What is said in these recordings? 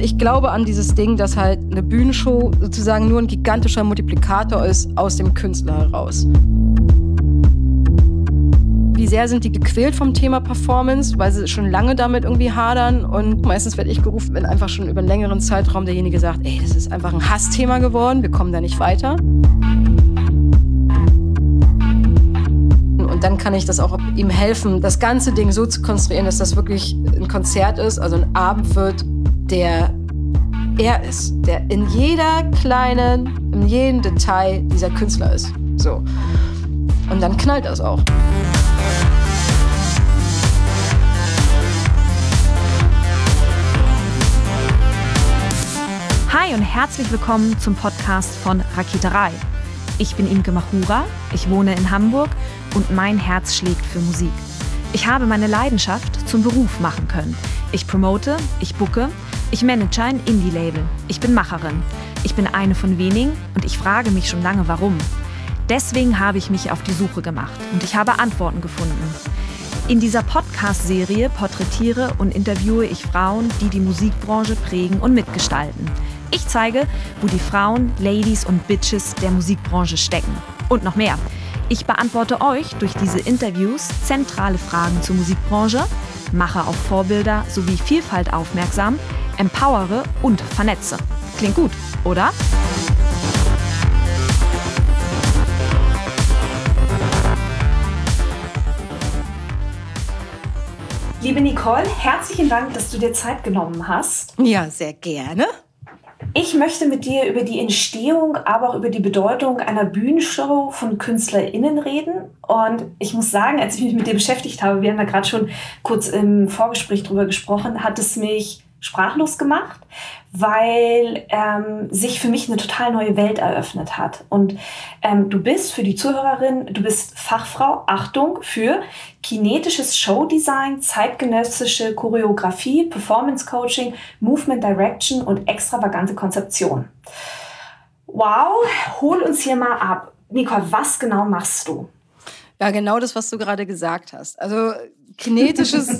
Ich glaube an dieses Ding, dass halt eine Bühnenshow sozusagen nur ein gigantischer Multiplikator ist aus dem Künstler heraus. Wie sehr sind die gequält vom Thema Performance, weil sie schon lange damit irgendwie hadern. Und meistens werde ich gerufen, wenn einfach schon über einen längeren Zeitraum derjenige sagt, ey, das ist einfach ein Hassthema geworden, wir kommen da nicht weiter. Und dann kann ich das auch ihm helfen, das ganze Ding so zu konstruieren, dass das wirklich ein Konzert ist, also ein Abend wird, der er ist, der in jedem Detail dieser Künstler ist. So. Und dann knallt das auch. Hi und herzlich willkommen zum Podcast von Raketerei. Ich bin Imke Machura, ich wohne in Hamburg und mein Herz schlägt für Musik. Ich habe meine Leidenschaft zum Beruf machen können. Ich promote, ich booke, ich manage ein Indie-Label. Ich bin Macherin. Ich bin eine von wenigen und ich frage mich schon lange, warum. Deswegen habe ich mich auf die Suche gemacht und ich habe Antworten gefunden. In dieser Podcast-Serie porträtiere und interviewe ich Frauen, die die Musikbranche prägen und mitgestalten. Ich zeige, wo die Frauen, Ladies und Bitches der Musikbranche stecken. Und noch mehr. Ich beantworte euch durch diese Interviews zentrale Fragen zur Musikbranche, mache auf Vorbilder sowie Vielfalt aufmerksam, empowere und vernetze. Klingt gut, oder? Liebe Nicole, herzlichen Dank, dass du dir Zeit genommen hast. Ja, sehr gerne. Ich möchte mit dir über die Entstehung, aber auch über die Bedeutung einer Bühnenshow von KünstlerInnen reden. Und ich muss sagen, als ich mich mit dir beschäftigt habe, wir haben da gerade schon kurz im Vorgespräch drüber gesprochen, hat es mich sprachlos gemacht, weil sich für mich eine total neue Welt eröffnet hat. Und du bist für die Zuhörerin, du bist Fachfrau, Achtung, für kinetisches Showdesign, zeitgenössische Choreografie, Performance Coaching, Movement Direction und extravagante Konzeption. Wow, hol uns hier mal ab. Nicole, was genau machst du? Ja, genau das, was du gerade gesagt hast. Also kinetisches...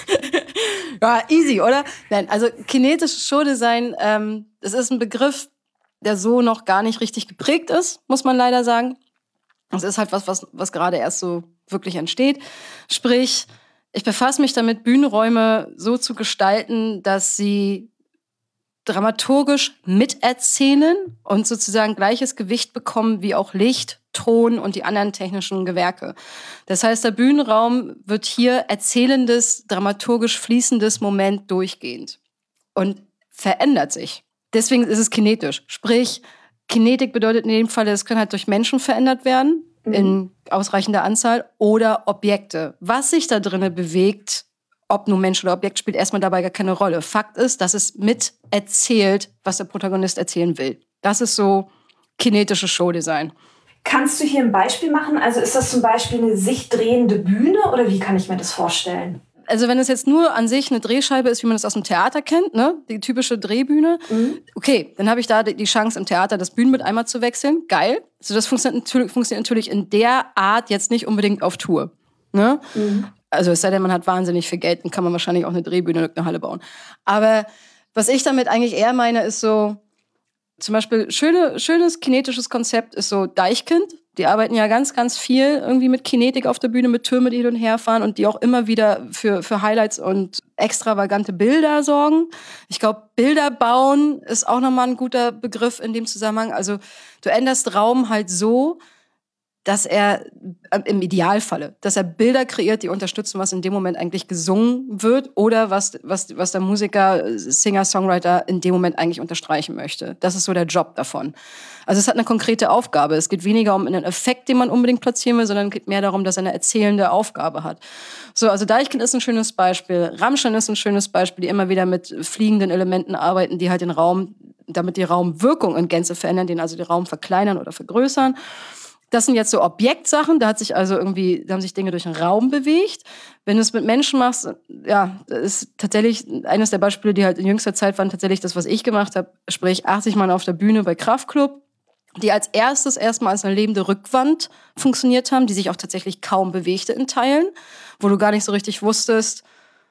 Ja, easy, oder? Nein, also kinetisches Showdesign, das ist ein Begriff, der so noch gar nicht richtig geprägt ist, muss man leider sagen. Es ist halt was gerade erst so wirklich entsteht. Sprich, ich befasse mich damit, Bühnenräume so zu gestalten, dass sie dramaturgisch miterzählen und sozusagen gleiches Gewicht bekommen wie auch Licht, Ton und die anderen technischen Gewerke. Das heißt, der Bühnenraum wird hier erzählendes, dramaturgisch fließendes Moment durchgehend und verändert sich. Deswegen ist es kinetisch. Sprich, Kinetik bedeutet in dem Fall, es können halt durch Menschen verändert werden, in ausreichender Anzahl, oder Objekte. Was sich da drinnen bewegt, ob nun Mensch oder Objekt, spielt erstmal dabei gar keine Rolle. Fakt ist, dass es mit erzählt, was der Protagonist erzählen will. Das ist so kinetisches Showdesign. Kannst du hier ein Beispiel machen? Also ist das zum Beispiel eine sich drehende Bühne oder wie kann ich mir das vorstellen? Also wenn es jetzt nur an sich eine Drehscheibe ist, wie man das aus dem Theater kennt, ne, die typische Drehbühne, okay, dann habe ich da die Chance im Theater das Bühnenbild einmal zu wechseln. Geil. Also das funktioniert natürlich in der Art jetzt nicht unbedingt auf Tour. Ne? Also es sei denn, man hat wahnsinnig viel Geld, dann kann man wahrscheinlich auch eine Drehbühne in eine Halle bauen. Aber was ich damit eigentlich eher meine, ist so, zum Beispiel schönes kinetisches Konzept ist so Deichkind. Die arbeiten ja ganz, ganz viel irgendwie mit Kinetik auf der Bühne, mit Türmen, die hin und her fahren und die auch immer wieder für Highlights und extravagante Bilder sorgen. Ich glaube, Bilder bauen ist auch nochmal ein guter Begriff in dem Zusammenhang. Also du änderst Raum halt so, dass er im Idealfalle, dass er Bilder kreiert, die unterstützen, was in dem Moment eigentlich gesungen wird oder was der Musiker, Singer, Songwriter in dem Moment eigentlich unterstreichen möchte. Das ist so der Job davon. Also es hat eine konkrete Aufgabe. Es geht weniger um einen Effekt, den man unbedingt platzieren will, sondern es geht mehr darum, dass er eine erzählende Aufgabe hat. So, also Deichkind ist ein schönes Beispiel. Rammstein ist ein schönes Beispiel, die immer wieder mit fliegenden Elementen arbeiten, die halt den Raum, damit die Raumwirkung in Gänze verändern, den also den Raum verkleinern oder vergrößern. Das sind jetzt so Objektsachen, da haben sich Dinge durch den Raum bewegt. Wenn du es mit Menschen machst, ja, das ist tatsächlich eines der Beispiele, die halt in jüngster Zeit waren, tatsächlich das, was ich gemacht habe, sprich 80 Mann auf der Bühne bei Kraftklub, die als erstes erstmal als eine lebende Rückwand funktioniert haben, die sich auch tatsächlich kaum bewegte in Teilen, wo du gar nicht so richtig wusstest,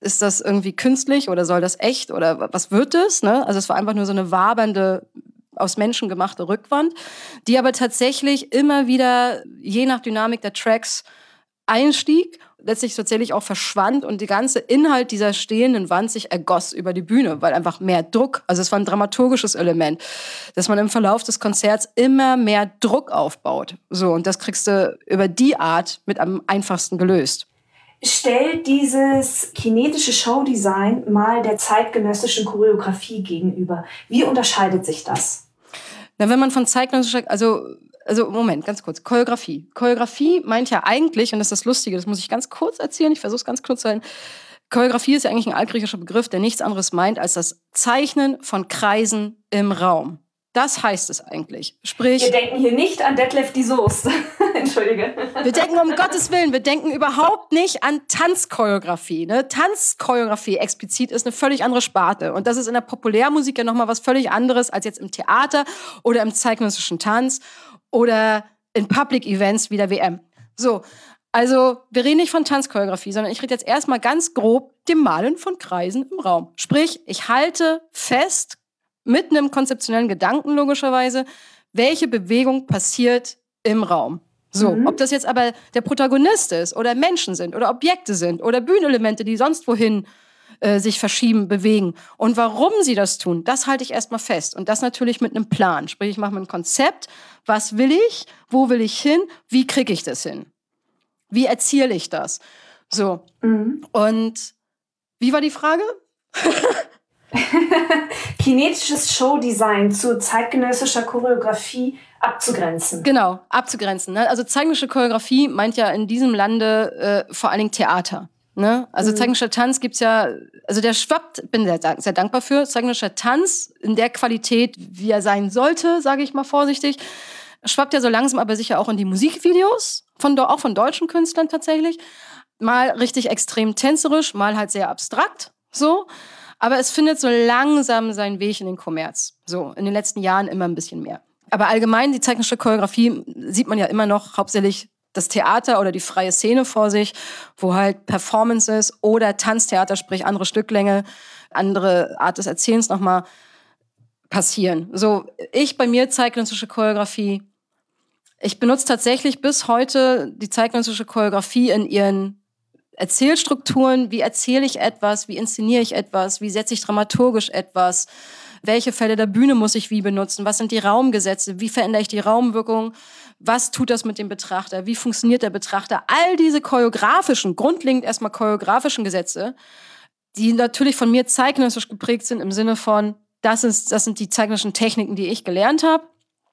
ist das irgendwie künstlich oder soll das echt oder was wird das? Ne? Also es war einfach nur so eine wabernde, aus Menschen gemachte Rückwand, die aber tatsächlich immer wieder, je nach Dynamik der Tracks, einstieg, letztlich tatsächlich auch verschwand und der ganze Inhalt dieser stehenden Wand sich ergoss über die Bühne, weil einfach mehr Druck, also es war ein dramaturgisches Element, dass man im Verlauf des Konzerts immer mehr Druck aufbaut. So, und das kriegst du über die Art mit am einfachsten gelöst. Stellt dieses kinetische Showdesign mal der zeitgenössischen Choreografie gegenüber. Wie unterscheidet sich das? Na, wenn man von zeitgenössischer, also Moment, ganz kurz, Choreografie. Choreografie meint ja eigentlich, und das ist das Lustige, das muss ich ganz kurz erzählen, ich versuche es ganz kurz zu halten. Choreografie ist ja eigentlich ein altgriechischer Begriff, der nichts anderes meint als das Zeichnen von Kreisen im Raum. Das heißt es eigentlich. Sprich, wir denken hier nicht an Detlef die Soest. Entschuldige. Wir denken um Gottes Willen, wir denken überhaupt nicht an Tanzchoreografie. Ne? Tanzchoreografie explizit ist eine völlig andere Sparte. Und das ist in der Populärmusik ja nochmal was völlig anderes als jetzt im Theater oder im zeitgenössischen Tanz oder in Public Events wie der WM. So, also wir reden nicht von Tanzchoreografie, sondern ich rede jetzt erstmal ganz grob dem Malen von Kreisen im Raum. Sprich, ich halte fest, mit einem konzeptionellen Gedanken logischerweise, welche Bewegung passiert im Raum. So, ob das jetzt aber der Protagonist ist oder Menschen sind oder Objekte sind oder Bühnenelemente, die sonst wohin sich verschieben, bewegen. Und warum sie das tun, das halte ich erstmal fest. Und das natürlich mit einem Plan. Sprich, ich mache mir ein Konzept. Was will ich? Wo will ich hin? Wie kriege ich das hin? Wie erziele ich das? So. Und wie war die Frage? Kinetisches Showdesign zu zeitgenössischer Choreografie abzugrenzen. Genau, abzugrenzen. Ne? Also zeitgenössische Choreografie meint ja in diesem Lande vor allen Dingen Theater. Ne? Also zeitgenössischer Tanz gibt's ja, also der schwappt, bin sehr dankbar für, zeitgenössischer Tanz in der Qualität, wie er sein sollte, sage ich mal vorsichtig, schwappt ja so langsam aber sicher auch in die Musikvideos, auch von deutschen Künstlern tatsächlich. Mal richtig extrem tänzerisch, mal halt sehr abstrakt, so. Aber es findet so langsam seinen Weg in den Kommerz. So, in den letzten Jahren immer ein bisschen mehr. Aber allgemein, die zeitgenössische Choreografie sieht man ja immer noch hauptsächlich das Theater oder die freie Szene vor sich, wo halt Performances oder Tanztheater, sprich andere Stücklänge, andere Art des Erzählens nochmal passieren. So, bei mir zeitgenössische Choreografie, ich benutze tatsächlich bis heute die zeitgenössische Choreografie in ihren Erzählstrukturen, wie erzähle ich etwas, wie inszeniere ich etwas, wie setze ich dramaturgisch etwas, welche Fälle der Bühne muss ich wie benutzen, was sind die Raumgesetze, wie verändere ich die Raumwirkung, was tut das mit dem Betrachter, wie funktioniert der Betrachter, all diese choreografischen, grundlegend erstmal choreografischen Gesetze, die natürlich von mir zeitgenössisch geprägt sind im Sinne von, das sind die zeitgenössischen Techniken, die ich gelernt habe,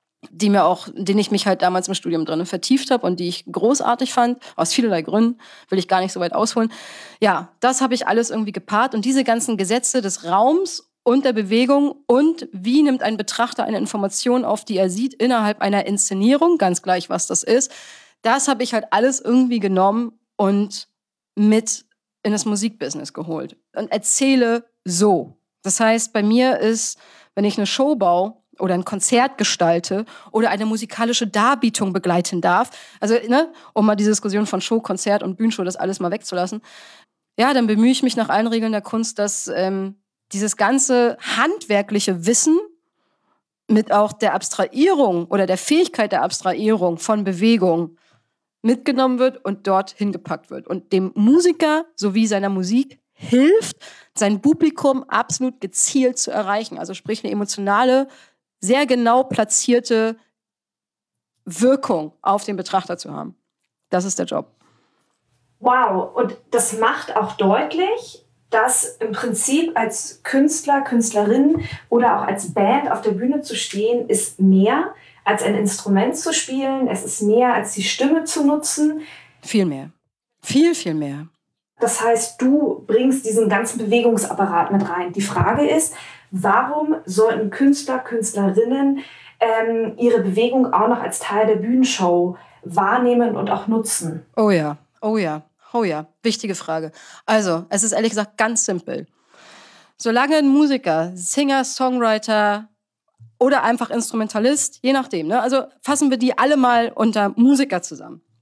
denen ich mich halt damals im Studium drin vertieft habe und die ich großartig fand, aus vielerlei Gründen, will ich gar nicht so weit ausholen. Ja, das habe ich alles irgendwie gepaart und diese ganzen Gesetze des Raums und der Bewegung und wie nimmt ein Betrachter eine Information auf, die er sieht innerhalb einer Inszenierung, ganz gleich, was das ist, das habe ich halt alles irgendwie genommen und mit in das Musikbusiness geholt und erzähle so. Das heißt, bei mir ist, wenn ich eine Show baue, oder ein Konzert gestalte oder eine musikalische Darbietung begleiten darf, also um mal diese Diskussion von Show, Konzert und Bühnenshow, das alles mal wegzulassen, ja, dann bemühe ich mich nach allen Regeln der Kunst, dass dieses ganze handwerkliche Wissen mit auch der Abstrahierung oder der Fähigkeit der Abstrahierung von Bewegung mitgenommen wird und dort hingepackt wird und dem Musiker sowie seiner Musik hilft, sein Publikum absolut gezielt zu erreichen. Also sprich eine emotionale, sehr genau platzierte Wirkung auf den Betrachter zu haben. Das ist der Job. Wow, und das macht auch deutlich, dass im Prinzip als Künstler, Künstlerin oder auch als Band auf der Bühne zu stehen, ist mehr als ein Instrument zu spielen. Es ist mehr als die Stimme zu nutzen. Viel mehr. Viel, viel mehr. Das heißt, du bringst diesen ganzen Bewegungsapparat mit rein. Die Frage ist, warum sollten Künstler, Künstlerinnen ihre Bewegung auch noch als Teil der Bühnenshow wahrnehmen und auch nutzen? Oh ja, oh ja, oh ja. Wichtige Frage. Also, es ist ehrlich gesagt ganz simpel. Solange ein Musiker, Singer, Songwriter oder einfach Instrumentalist, je nachdem, also fassen wir die alle mal unter Musiker zusammen.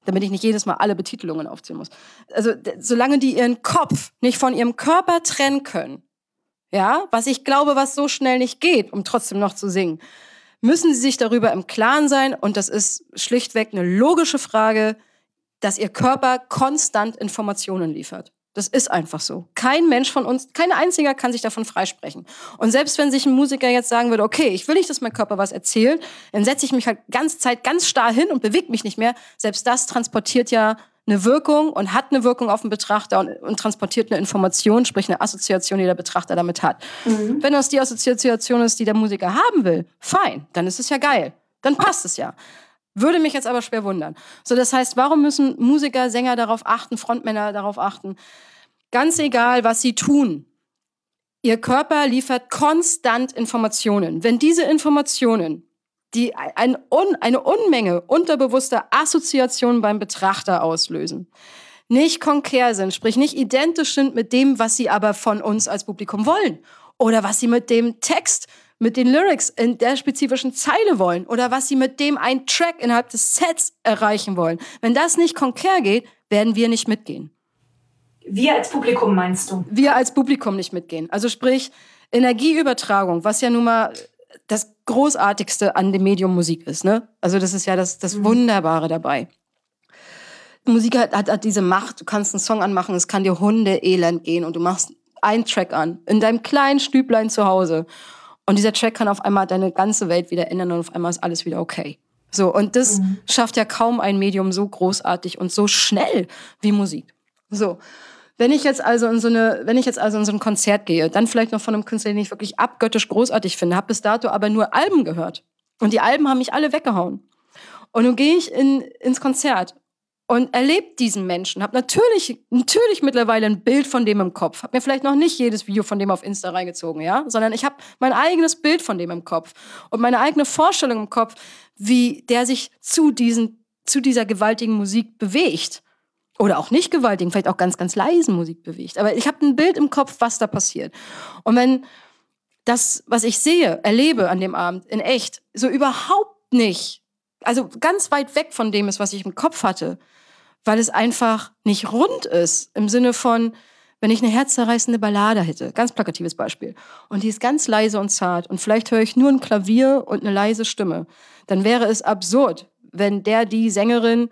damit ich nicht jedes Mal alle Betitelungen aufzählen muss. Also solange die ihren Kopf nicht von ihrem Körper trennen können, ja, was ich glaube, was so schnell nicht geht, um trotzdem noch zu singen, müssen sie sich darüber im Klaren sein, und das ist schlichtweg eine logische Frage, dass ihr Körper konstant Informationen liefert. Das ist einfach so. Kein Mensch von uns, kein einziger kann sich davon freisprechen. Und selbst wenn sich ein Musiker jetzt sagen würde, okay, ich will nicht, dass mein Körper was erzählt, dann setze ich mich halt ganze Zeit ganz starr hin und bewege mich nicht mehr. Selbst das transportiert ja eine Wirkung und hat eine Wirkung auf den Betrachter und transportiert eine Information, sprich eine Assoziation, die der Betrachter damit hat. Wenn das die Assoziation ist, die der Musiker haben will, fein, dann ist es ja geil. Dann passt es ja. Würde mich jetzt aber schwer wundern. So, das heißt, warum müssen Musiker, Sänger darauf achten, Frontmänner darauf achten? Ganz egal, was sie tun. Ihr Körper liefert konstant Informationen. Wenn diese Informationen, die eine Unmenge unterbewusster Assoziationen beim Betrachter auslösen, nicht konträr sind, sprich nicht identisch sind mit dem, was sie aber von uns als Publikum wollen oder was sie mit dem Text, mit den Lyrics in der spezifischen Zeile wollen oder was sie mit dem einen Track innerhalb des Sets erreichen wollen. Wenn das nicht konträr geht, werden wir nicht mitgehen. Wir als Publikum meinst du? Wir als Publikum nicht mitgehen. Also sprich Energieübertragung, was ja nun mal das Großartigste an dem Medium Musik ist. Ne? Also das ist ja das Wunderbare dabei. Musik hat diese Macht, du kannst einen Song anmachen, es kann dir Hundeelend gehen und du machst einen Track an, in deinem kleinen Stüblein zu Hause. Und dieser Track kann auf einmal deine ganze Welt wieder ändern und auf einmal ist alles wieder okay. So, und das schafft ja kaum ein Medium so großartig und so schnell wie Musik. So, wenn ich jetzt also in so ein Konzert gehe, dann vielleicht noch von einem Künstler, den ich wirklich abgöttisch großartig finde, habe bis dato aber nur Alben gehört. Und die Alben haben mich alle weggehauen. Und nun gehe ich ins Konzert und erlebe diesen Menschen, habe natürlich mittlerweile ein Bild von dem im Kopf, habe mir vielleicht noch nicht jedes Video von dem auf Insta reingezogen, ja, sondern ich habe mein eigenes Bild von dem im Kopf und meine eigene Vorstellung im Kopf, wie der sich zu dieser gewaltigen Musik bewegt oder auch nicht gewaltigen, vielleicht auch ganz, ganz leisen Musik bewegt. Aber ich habe ein Bild im Kopf, was da passiert. Und wenn das, was ich sehe, erlebe an dem Abend in echt, so überhaupt nicht, also ganz weit weg von dem ist, was ich im Kopf hatte, weil es einfach nicht rund ist, im Sinne von, wenn ich eine herzzerreißende Ballade hätte, ganz plakatives Beispiel, und die ist ganz leise und zart und vielleicht höre ich nur ein Klavier und eine leise Stimme, dann wäre es absurd, wenn die Sängerin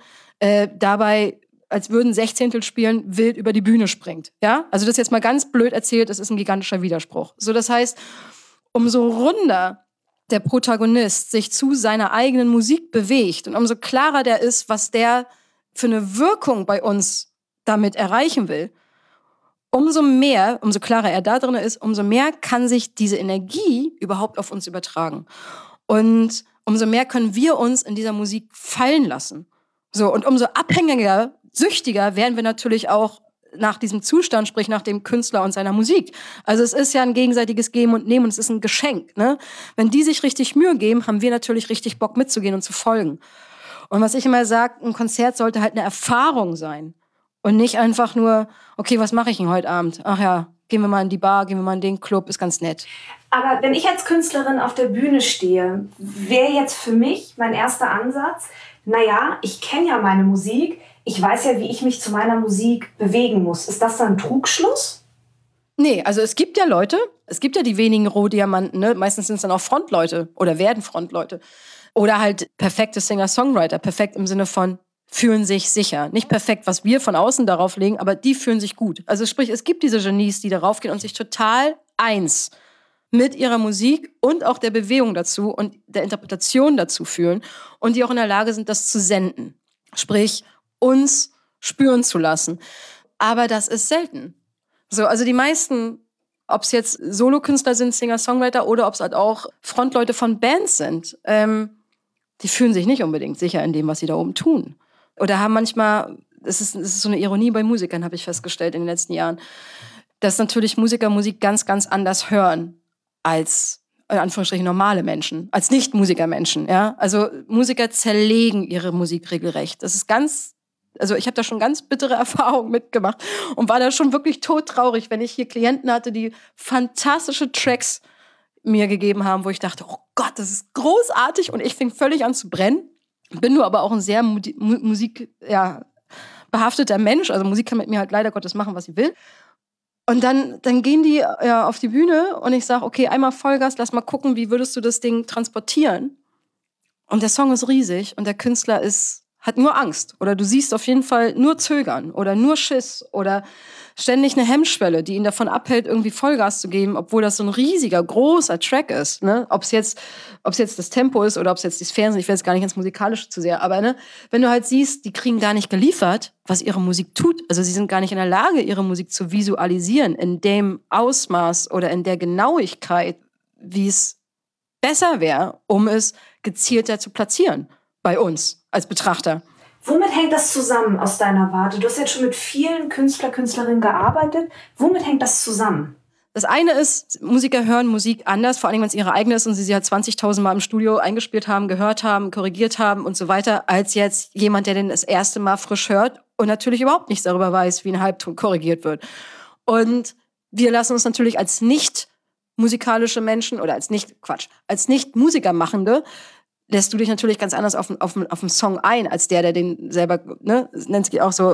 dabei, als würden Sechzehntel spielen, wild über die Bühne springt. Ja? Also das ist jetzt mal ganz blöd erzählt, das ist ein gigantischer Widerspruch. So, das heißt, umso runder der Protagonist sich zu seiner eigenen Musik bewegt und umso klarer der ist, was der für eine Wirkung bei uns damit erreichen will, umso klarer er da drin ist, umso mehr kann sich diese Energie überhaupt auf uns übertragen. Und umso mehr können wir uns in dieser Musik fallen lassen. So, und umso abhängiger, süchtiger werden wir natürlich auch nach diesem Zustand, sprich nach dem Künstler und seiner Musik. Also es ist ja ein gegenseitiges Geben und Nehmen und es ist ein Geschenk. Ne? Wenn die sich richtig Mühe geben, haben wir natürlich richtig Bock mitzugehen und zu folgen. Und was ich immer sage, ein Konzert sollte halt eine Erfahrung sein. Und nicht einfach nur, okay, was mache ich denn heute Abend? Ach ja, gehen wir mal in die Bar, gehen wir mal in den Club, ist ganz nett. Aber wenn ich als Künstlerin auf der Bühne stehe, wäre jetzt für mich mein erster Ansatz, naja, ich kenne ja meine Musik, ich weiß ja, wie ich mich zu meiner Musik bewegen muss. Ist das dann ein Trugschluss? Nee, also es gibt ja die wenigen Rohdiamanten, ne? Meistens sind es dann auch Frontleute oder werden Frontleute. Oder halt perfekte Singer-Songwriter, perfekt im Sinne von fühlen sich sicher. Nicht perfekt, was wir von außen darauf legen, aber die fühlen sich gut. Also sprich, es gibt diese Genies, die darauf gehen und sich total eins mit ihrer Musik und auch der Bewegung dazu und der Interpretation dazu fühlen und die auch in der Lage sind, das zu senden. Sprich, uns spüren zu lassen. Aber das ist selten. So, also die meisten, ob es jetzt Solokünstler sind, Singer-Songwriter oder ob es halt auch Frontleute von Bands sind, die fühlen sich nicht unbedingt sicher in dem, was sie da oben tun. Oder haben manchmal, es ist so eine Ironie bei Musikern, habe ich festgestellt in den letzten Jahren, dass natürlich Musiker Musik ganz, ganz anders hören als, in Anführungsstrichen, normale Menschen, als Nicht-Musiker-Menschen. Ja? Also Musiker zerlegen ihre Musik regelrecht. Das ist also ich habe da schon ganz bittere Erfahrungen mitgemacht und war da schon wirklich todtraurig, wenn ich hier Klienten hatte, die fantastische Tracks mir gegeben haben, wo ich dachte, oh Gott, das ist großartig und ich fing völlig an zu brennen. bin nur aber auch ein sehr behafteter Mensch. Also Musik kann mit mir halt leider Gottes machen, was sie will. Und dann gehen die auf die Bühne und ich sage, okay, einmal Vollgas, lass mal gucken, wie würdest du das Ding transportieren? Und der Song ist riesig und der Künstler hat nur Angst. Oder du siehst auf jeden Fall nur Zögern oder nur Schiss oder ständig eine Hemmschwelle, die ihn davon abhält, irgendwie Vollgas zu geben, obwohl das so ein riesiger, großer Track ist. Ne? Ob es jetzt das Tempo ist oder ob es jetzt die Sphären sind, ich will jetzt gar nicht ins Musikalische zu sehr, aber ne, wenn du halt siehst, die kriegen gar nicht geliefert, was ihre Musik tut. Also sie sind gar nicht in der Lage, ihre Musik zu visualisieren in dem Ausmaß oder in der Genauigkeit, wie es besser wäre, um es gezielter zu platzieren bei uns als Betrachter. Womit hängt das zusammen aus deiner Warte? Du hast jetzt schon mit vielen Künstlerinnen gearbeitet. Womit hängt das zusammen? Das eine ist, Musiker hören Musik anders, vor allem wenn es ihre eigene ist und sie halt 20.000 Mal im Studio eingespielt haben, gehört haben, korrigiert haben und so weiter, als jetzt jemand, der den das erste Mal frisch hört und natürlich überhaupt nichts darüber weiß, wie ein Halbton korrigiert wird. Und wir lassen uns natürlich als nicht musikalische Menschen oder als nicht Musikermachende lässt du dich natürlich ganz anders auf den Song ein, als der den selber, ne, nennt es auch so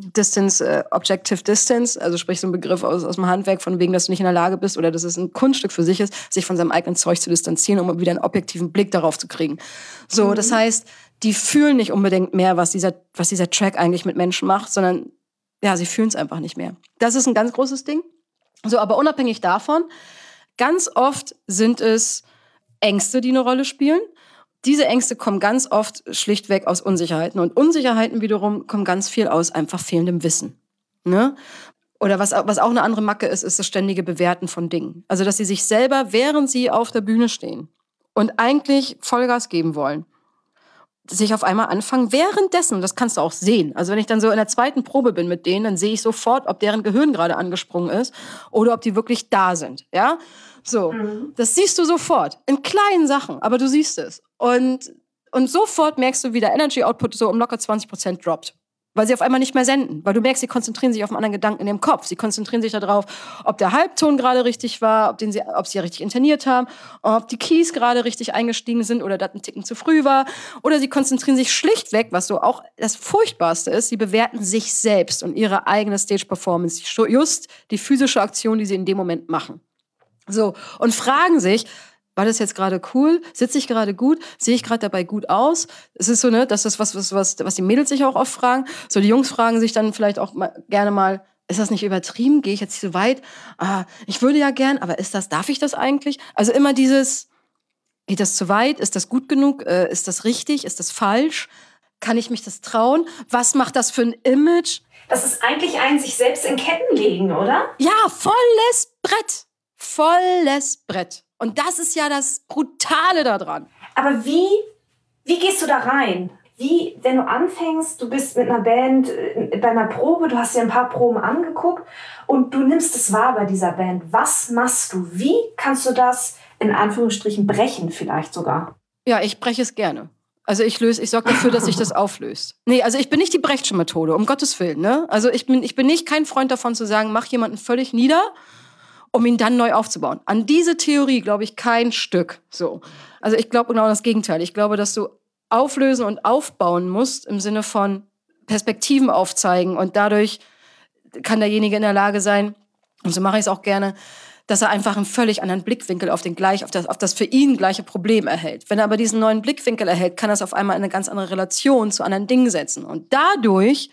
Objective Distance, also sprich so ein Begriff aus dem Handwerk, von wegen, dass du nicht in der Lage bist oder dass es ein Kunststück für sich ist, sich von seinem eigenen Zeug zu distanzieren, um wieder einen objektiven Blick darauf zu kriegen. So, das heißt, die fühlen nicht unbedingt mehr, was dieser Track eigentlich mit Menschen macht, sondern ja, sie fühlen es einfach nicht mehr. Das ist ein ganz großes Ding. So, aber unabhängig davon, ganz oft sind es Ängste, die eine Rolle spielen. Diese Ängste kommen ganz oft schlichtweg aus Unsicherheiten. Und Unsicherheiten wiederum kommen ganz viel aus einfach fehlendem Wissen. Ne? Oder was auch eine andere Macke ist das ständige Bewerten von Dingen. Also, dass sie sich selber, während sie auf der Bühne stehen und eigentlich Vollgas geben wollen, sich auf einmal anfangen, währenddessen, das kannst du auch sehen. Also wenn ich dann so in der zweiten Probe bin mit denen, dann sehe ich sofort, ob deren Gehirn gerade angesprungen ist oder ob die wirklich da sind. Ja? So, das siehst du sofort. In kleinen Sachen, aber du siehst es. Und sofort merkst du, wie der Energy Output so um locker 20% droppt. Weil sie auf einmal nicht mehr senden. Weil du merkst, sie konzentrieren sich auf einen anderen Gedanken in ihrem Kopf. Sie konzentrieren sich darauf, ob der Halbton gerade richtig war, ob sie richtig interniert haben, ob die Keys gerade richtig eingestiegen sind oder das ein Ticken zu früh war. Oder sie konzentrieren sich schlichtweg, was so auch das Furchtbarste ist, sie bewerten sich selbst und ihre eigene Stage-Performance. Just die physische Aktion, die sie in dem Moment machen. So, und fragen sich, war das jetzt gerade cool? Sitze ich gerade gut? Sehe ich gerade dabei gut aus? Es ist so, ne, das ist was die Mädels sich auch oft fragen. So, die Jungs fragen sich dann vielleicht auch gerne mal, ist das nicht übertrieben? Gehe ich jetzt nicht so weit? Ich würde ja gern, aber darf ich das eigentlich? Also immer dieses, geht das zu weit? Ist das gut genug? Ist das richtig? Ist das falsch? Kann ich mich das trauen? Was macht das für ein Image? Das ist eigentlich ein sich selbst in Ketten legen, oder? Ja, volles Brett. Volles Brett. Und das ist ja das Brutale daran. Aber wie gehst du da rein? Wie, wenn du anfängst, du bist mit einer Band bei einer Probe, du hast dir ein paar Proben angeguckt und du nimmst es wahr bei dieser Band. Was machst du? Wie kannst du das in Anführungsstrichen brechen vielleicht sogar? Ja, ich breche es gerne. Also ich sorge dafür, dass sich das auflöst. Nee, also ich bin nicht die Brechtsche Methode, um Gottes Willen. Ne? Also ich bin nicht kein Freund davon zu sagen, mach jemanden völlig nieder, um ihn dann neu aufzubauen. An diese Theorie glaube ich kein Stück. So. Also ich glaube genau das Gegenteil. Ich glaube, dass du auflösen und aufbauen musst im Sinne von Perspektiven aufzeigen und dadurch kann derjenige in der Lage sein, und so mache ich es auch gerne, dass er einfach einen völlig anderen Blickwinkel auf das für ihn gleiche Problem erhält. Wenn er aber diesen neuen Blickwinkel erhält, kann er es auf einmal in eine ganz andere Relation zu anderen Dingen setzen. Und dadurch,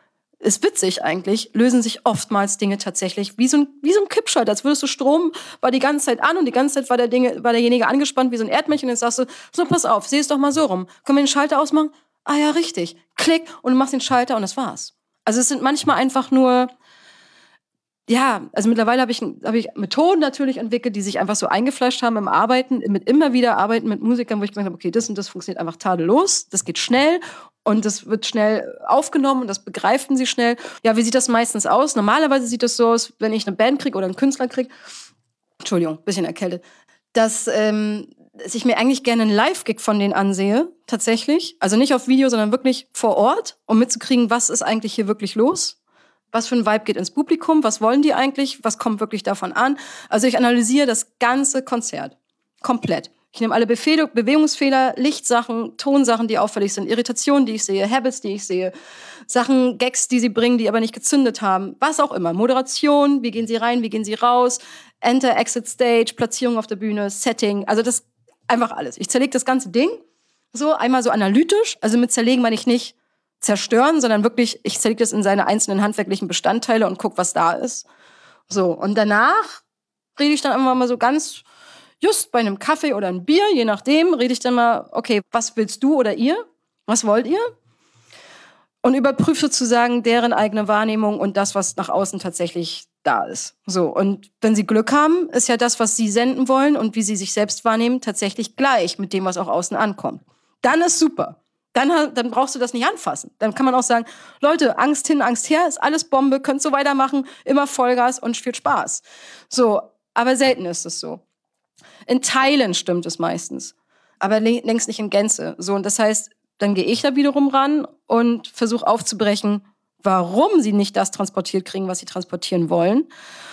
ist witzig eigentlich, lösen sich oftmals Dinge tatsächlich wie so ein Kippschalter. Als würdest du Strom, war die ganze Zeit an und die ganze Zeit war derjenige angespannt wie so ein Erdmännchen. Und jetzt sagst du, so pass auf, seh es doch mal so rum. Können wir den Schalter ausmachen? Ah ja, richtig. Klick und du machst den Schalter und das war's. Also es sind manchmal einfach nur, ja, also mittlerweile habe ich Methoden natürlich entwickelt, die sich einfach so eingefleischt haben im Arbeiten, immer wieder Arbeiten mit Musikern, wo ich gesagt habe, okay, das und das funktioniert einfach tadellos, das geht schnell und das wird schnell aufgenommen und das begreifen sie schnell. Ja, wie sieht das meistens aus? Normalerweise sieht das so aus, wenn ich eine Band kriege oder einen Künstler kriege, Entschuldigung, bisschen erkältet, dass ich mir eigentlich gerne einen Live-Gig von denen ansehe, tatsächlich. Also nicht auf Video, sondern wirklich vor Ort, um mitzukriegen, was ist eigentlich hier wirklich los. Was für ein Vibe geht ins Publikum? Was wollen die eigentlich? Was kommt wirklich davon an? Also ich analysiere das ganze Konzert. Komplett. Ich nehme alle Bewegungsfehler, Lichtsachen, Tonsachen, die auffällig sind, Irritationen, die ich sehe, Habits, die ich sehe, Sachen, Gags, die sie bringen, die aber nicht gezündet haben, was auch immer. Moderation, wie gehen sie rein, wie gehen sie raus, Enter, Exit Stage, Platzierung auf der Bühne, Setting, also das einfach alles. Ich zerlege das ganze Ding so, einmal so analytisch, also mit zerlegen meine ich nicht zerstören, sondern wirklich, ich zerlege das in seine einzelnen handwerklichen Bestandteile und gucke, was da ist. So, und danach rede ich dann einfach mal so ganz just bei einem Kaffee oder einem Bier, je nachdem, rede ich dann mal, okay, was willst du oder ihr? Was wollt ihr? Und überprüfe sozusagen deren eigene Wahrnehmung und das, was nach außen tatsächlich da ist. So, und wenn sie Glück haben, ist ja das, was sie senden wollen und wie sie sich selbst wahrnehmen, tatsächlich gleich mit dem, was auch außen ankommt. Dann ist super. Dann brauchst du das nicht anfassen. Dann kann man auch sagen, Leute, Angst hin, Angst her, ist alles Bombe, könnt so weitermachen, immer Vollgas und viel Spaß. So, aber selten ist es so. In Teilen stimmt es meistens, aber längst nicht in Gänze. So, und das heißt, dann gehe ich da wiederum ran und versuche aufzubrechen, warum sie nicht das transportiert kriegen, was sie transportieren wollen.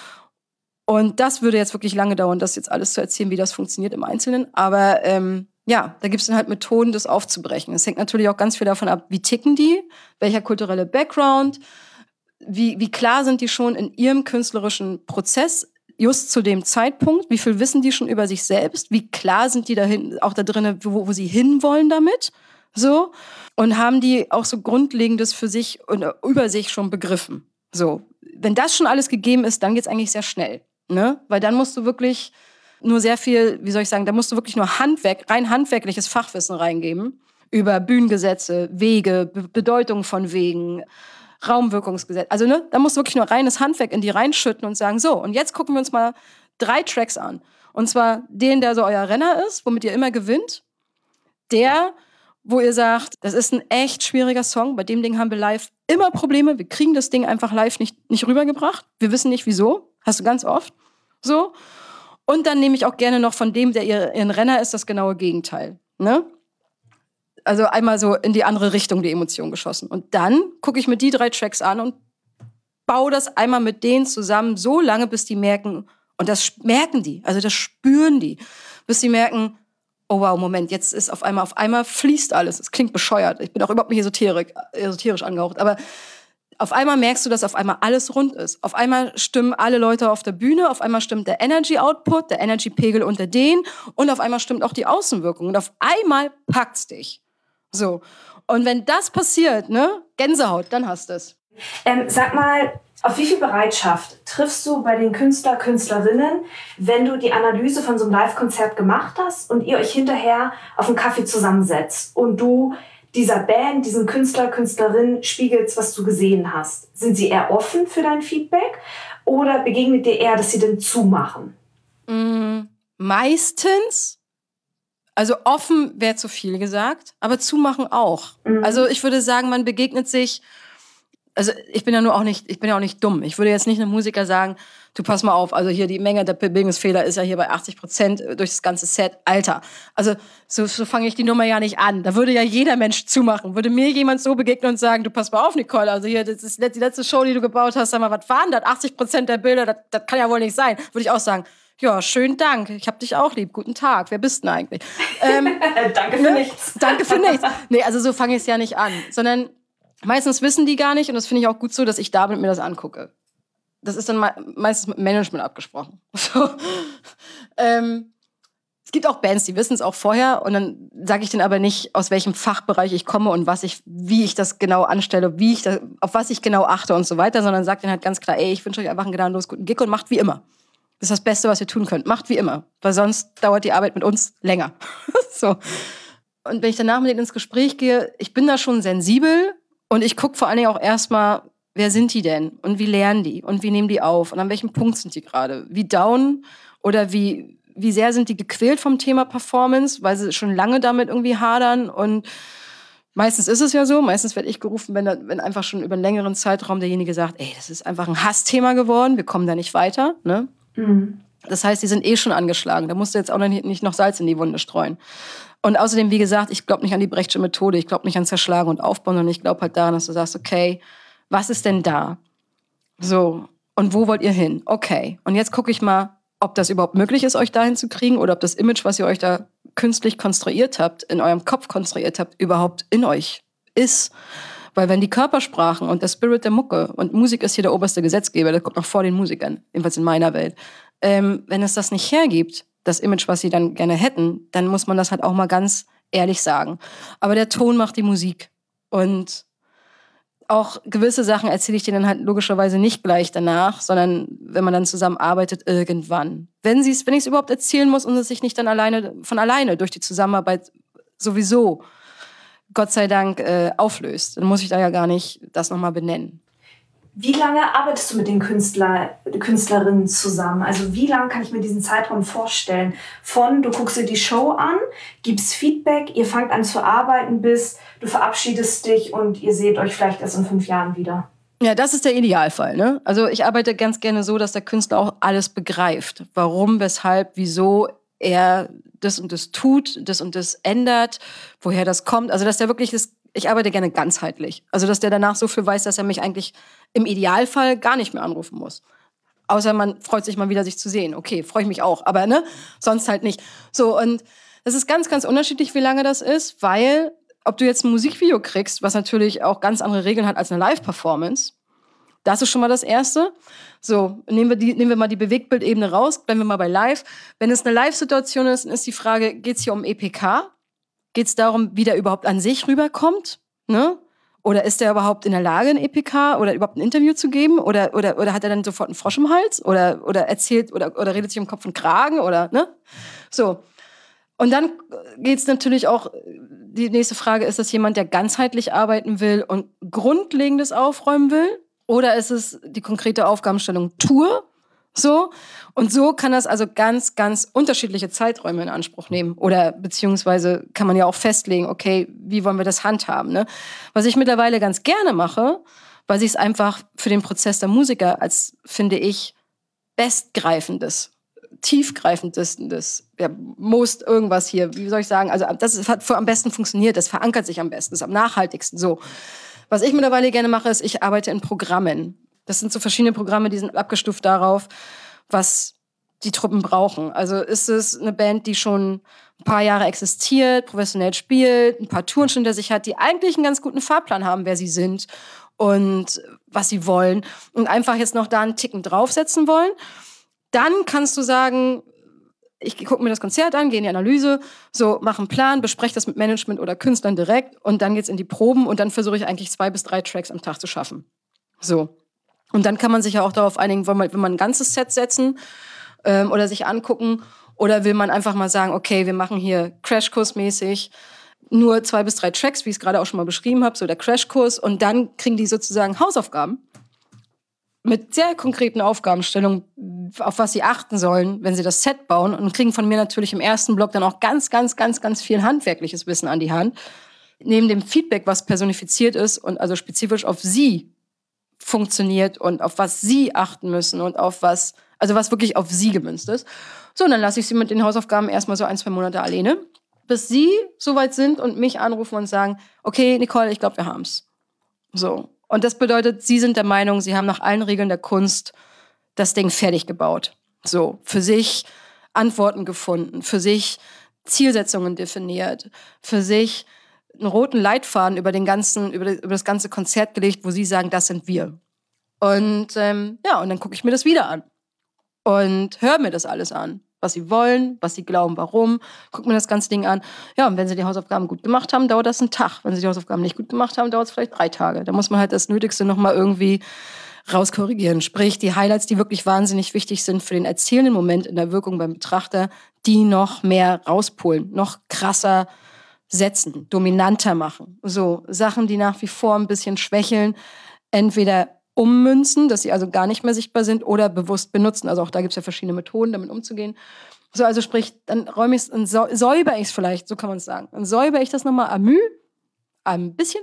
Und das würde jetzt wirklich lange dauern, das jetzt alles zu erzählen, wie das funktioniert im Einzelnen. Aber ja, da gibt es dann halt Methoden, das aufzubrechen. Es hängt natürlich auch ganz viel davon ab, wie ticken die, welcher kulturelle Background, wie klar sind die schon in ihrem künstlerischen Prozess, just zu dem Zeitpunkt, wie viel wissen die schon über sich selbst, wie klar sind die dahin, auch da drin, wo sie hinwollen damit, so, und haben die auch so Grundlegendes für sich und über sich schon begriffen. So, wenn das schon alles gegeben ist, dann geht's eigentlich sehr schnell, ne? Weil dann musst du wirklich nur sehr viel, wie soll ich sagen, da musst du wirklich nur rein handwerkliches Fachwissen reingeben über Bühnengesetze, Wege, Bedeutung von Wegen, Raumwirkungsgesetz. Also, ne, da musst du wirklich nur reines Handwerk in die reinschütten und sagen, so, und jetzt gucken wir uns mal 3 Tracks an. Und zwar den, der so euer Renner ist, womit ihr immer gewinnt. Der, wo ihr sagt, das ist ein echt schwieriger Song. Bei dem Ding haben wir live immer Probleme. Wir kriegen das Ding einfach live nicht rübergebracht. Wir wissen nicht, wieso. Hast du ganz oft. So. Und dann nehme ich auch gerne noch von dem, der ihren Renner ist, das genaue Gegenteil. Ne? Also einmal so in die andere Richtung die Emotion geschossen. Und dann gucke ich mir die 3 Tracks an und baue das einmal mit denen zusammen so lange, bis die merken, und das merken die, also das spüren die, bis sie merken, oh wow, Moment, jetzt ist auf einmal fließt alles. Es klingt bescheuert. Ich bin auch überhaupt nicht esoterisch angehaucht, aber auf einmal merkst du, dass auf einmal alles rund ist. Auf einmal stimmen alle Leute auf der Bühne, auf einmal stimmt der Energy-Output, der Energy-Pegel unter denen und auf einmal stimmt auch die Außenwirkung. Und auf einmal packt's dich. So. Und wenn das passiert, ne, Gänsehaut, dann hast du es. Sag mal, auf wie viel Bereitschaft triffst du bei den Künstler, Künstlerinnen, wenn du die Analyse von so einem Live-Konzert gemacht hast und ihr euch hinterher auf einen Kaffee zusammensetzt und du dieser Band, diesen Künstler, Künstlerin spiegelst, was du gesehen hast? Sind sie eher offen für dein Feedback oder begegnet dir eher, dass sie dann zumachen? Meistens. Also offen wäre zu viel gesagt, aber zumachen auch. Also ich würde sagen, man begegnet sich. Also ich bin ja auch nicht dumm. Ich würde jetzt nicht einem Musiker sagen, du pass mal auf, also hier die Menge der Bewegungsfehler ist ja hier bei 80% durch das ganze Set. Alter, also so fange ich die Nummer ja nicht an. Da würde ja jeder Mensch zumachen. Würde mir jemand so begegnen und sagen, du pass mal auf, Nicole, also hier, das ist die letzte Show, die du gebaut hast, sag mal, was waren das? 80% der Bilder, das kann ja wohl nicht sein. Würde ich auch sagen, ja, schönen Dank, ich hab dich auch lieb, guten Tag, wer bist denn eigentlich? Danke für nichts. Danke für nichts. Nee, also so fange ich es ja nicht an, sondern meistens wissen die gar nicht und das finde ich auch gut so, dass ich da mit mir das angucke. Das ist dann meistens mit Management abgesprochen. So. Es gibt auch Bands, die wissen es auch vorher und dann sage ich denen aber nicht, aus welchem Fachbereich ich komme und wie ich das genau anstelle, auf was ich genau achte und so weiter, sondern sage denen halt ganz klar, ey, ich wünsche euch einfach einen gnadenlos guten Gig und macht wie immer. Das ist das Beste, was ihr tun könnt. Macht wie immer, weil sonst dauert die Arbeit mit uns länger. So. Und wenn ich danach mit denen ins Gespräch gehe, ich bin da schon sensibel und ich gucke vor allen Dingen auch erstmal, wer sind die denn und wie lernen die und wie nehmen die auf und an welchem Punkt sind die gerade? Wie down oder wie sehr sind die gequält vom Thema Performance, weil sie schon lange damit irgendwie hadern und meistens ist es ja so, meistens werde ich gerufen, wenn einfach schon über einen längeren Zeitraum derjenige sagt, ey, das ist einfach ein Hassthema geworden, wir kommen da nicht weiter, ne? Das heißt, die sind schon angeschlagen. Da musst du jetzt auch nicht noch Salz in die Wunde streuen. Und außerdem, wie gesagt, ich glaube nicht an die Brechtsche Methode. Ich glaube nicht an Zerschlagen und Aufbauen, sondern ich glaube halt daran, dass du sagst, okay, was ist denn da? So, und wo wollt ihr hin? Okay, und jetzt gucke ich mal, ob das überhaupt möglich ist, euch dahin zu kriegen oder ob das Image, was ihr euch da künstlich konstruiert habt, in eurem Kopf konstruiert habt, überhaupt in euch ist. Weil wenn die Körpersprachen und der Spirit der Mucke, und Musik ist hier der oberste Gesetzgeber, der kommt noch vor den Musikern, jedenfalls in meiner Welt, wenn es das nicht hergibt, das Image, was sie dann gerne hätten, dann muss man das halt auch mal ganz ehrlich sagen. Aber der Ton macht die Musik. Und auch gewisse Sachen erzähle ich dir dann halt logischerweise nicht gleich danach, sondern wenn man dann zusammen arbeitet, irgendwann. Wenn ich es überhaupt erzählen muss und es sich nicht dann von alleine durch die Zusammenarbeit sowieso, Gott sei Dank, auflöst, dann muss ich da ja gar nicht das nochmal benennen. Wie lange arbeitest du mit den Künstlerinnen zusammen? Also wie lange kann ich mir diesen Zeitraum vorstellen? Von du guckst dir die Show an, gibst Feedback, ihr fangt an zu arbeiten, bis du verabschiedest dich und ihr seht euch vielleicht erst in 5 Jahren wieder. Ja, das ist der Idealfall, ne? Also ich arbeite ganz gerne so, dass der Künstler auch alles begreift. Warum, weshalb, wieso er das und das tut, das und das ändert, woher das kommt. Also dass der wirklich ich arbeite gerne ganzheitlich. Also dass der danach so viel weiß, dass er mich eigentlich im Idealfall gar nicht mehr anrufen muss. Außer man freut sich mal wieder, sich zu sehen. Okay, freue ich mich auch, aber ne, sonst halt nicht. So, und das ist ganz, ganz unterschiedlich, wie lange das ist, weil ob du jetzt ein Musikvideo kriegst, was natürlich auch ganz andere Regeln hat als eine Live-Performance, das ist schon mal das Erste. So, nehmen wir mal die Bewegtbildebene raus, bleiben wir mal bei Live. Wenn es eine Live-Situation ist, dann ist die Frage, geht es hier um EPK? Geht es darum, wie der überhaupt an sich rüberkommt? Ne? Oder ist der überhaupt in der Lage, ein EPK oder überhaupt ein Interview zu geben? Oder hat er dann sofort einen Frosch im Hals? Oder erzählt oder redet sich um Kopf und Kragen? Oder, ne? So. Und dann geht es natürlich auch, die nächste Frage, ist das jemand, der ganzheitlich arbeiten will und Grundlegendes aufräumen will? Oder ist es die konkrete Aufgabenstellung Tour? So. Und so kann das also ganz, ganz unterschiedliche Zeiträume in Anspruch nehmen. Oder beziehungsweise kann man ja auch festlegen, okay, wie wollen wir das handhaben? Ne? Was ich mittlerweile ganz gerne mache, weil ich es einfach für den Prozess der Musiker als, finde ich, bestgreifendes, tiefgreifendes, ja, most irgendwas hier, wie soll ich sagen, also das hat am besten funktioniert, das verankert sich am besten, ist am nachhaltigsten so. Was ich mittlerweile gerne mache, ist, ich arbeite in Programmen. Das sind so verschiedene Programme, die sind abgestuft darauf, was die Truppen brauchen. Also ist es eine Band, die schon ein paar Jahre existiert, professionell spielt, ein paar Touren schon hinter sich hat, die eigentlich einen ganz guten Fahrplan haben, wer sie sind und was sie wollen und einfach jetzt noch da einen Ticken draufsetzen wollen. Dann kannst du sagen, ich gucke mir das Konzert an, gehe in die Analyse, so mache einen Plan, bespreche das mit Management oder Künstlern direkt und dann geht's in die Proben und dann versuche ich eigentlich 2 bis 3 Tracks am Tag zu schaffen. So. Und dann kann man sich ja auch darauf einigen, will man ein ganzes Set setzen oder sich angucken oder will man einfach mal sagen, okay, wir machen hier Crashkursmäßig nur 2 bis 3 Tracks, wie ich es gerade auch schon mal beschrieben habe, so der Crashkurs und dann kriegen die sozusagen Hausaufgaben mit sehr konkreten Aufgabenstellungen, auf was sie achten sollen, wenn sie das Set bauen und kriegen von mir natürlich im ersten Block dann auch ganz, ganz, ganz, ganz viel handwerkliches Wissen an die Hand. Neben dem Feedback, was personifiziert ist und also spezifisch auf sie funktioniert und auf was sie achten müssen und auf was wirklich auf sie gemünzt ist. So, und dann lasse ich sie mit den Hausaufgaben erstmal so 1, 2 Monate alleine, bis sie soweit sind und mich anrufen und sagen, okay, Nicole, ich glaube, wir haben's. So. Und das bedeutet, sie sind der Meinung, sie haben nach allen Regeln der Kunst das Ding fertig gebaut. So, für sich Antworten gefunden, für sich Zielsetzungen definiert, für sich einen roten Leitfaden über das ganze Konzert gelegt, wo sie sagen, das sind wir. Und und dann gucke ich mir das wieder an und höre mir das alles an, was sie wollen, was sie glauben, warum, gucke mir das ganze Ding an. Ja, und wenn sie die Hausaufgaben gut gemacht haben, dauert das einen Tag. Wenn sie die Hausaufgaben nicht gut gemacht haben, dauert es vielleicht 3 Tage. Da muss man halt das Nötigste nochmal irgendwie rauskorrigieren. Sprich, die Highlights, die wirklich wahnsinnig wichtig sind für den erzählenden Moment in der Wirkung beim Betrachter, die noch mehr rauspolen, noch krasser setzen, dominanter machen. So, Sachen, die nach wie vor ein bisschen schwächeln, entweder ummünzen, dass sie also gar nicht mehr sichtbar sind oder bewusst benutzen. Also auch da gibt es ja verschiedene Methoden, damit umzugehen. So, also sprich, dann räume ich es und säuber ich es vielleicht, so kann man es sagen. Dann säuber ich das nochmal ein bisschen.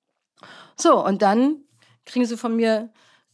So, und dann kriegen sie von mir